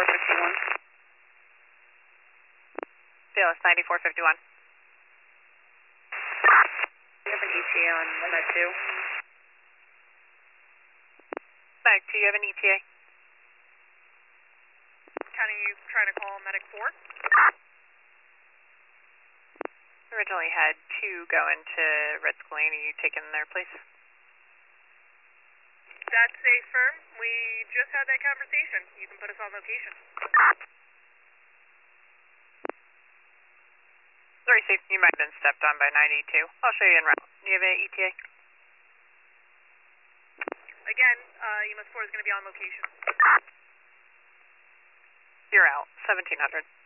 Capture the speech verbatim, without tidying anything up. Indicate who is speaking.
Speaker 1: ninety-four fifty-one.
Speaker 2: Dallas ninety-four fifty-one.
Speaker 1: We have an E T A on Med two.
Speaker 2: Med two, you have an E T A?
Speaker 3: County, you trying to call Medic four?
Speaker 2: Originally had two go into Red Skull Lane. Are you taking their place?
Speaker 3: That's safe, firm. We just had that conversation. You can put us on location.
Speaker 2: Sorry, Steve. You might have been stepped on by ninety-two. I'll show you en route. Do you have an E T A?
Speaker 3: Again, uh, E M S four is going to be on location.
Speaker 2: You're out. seventeen hundred.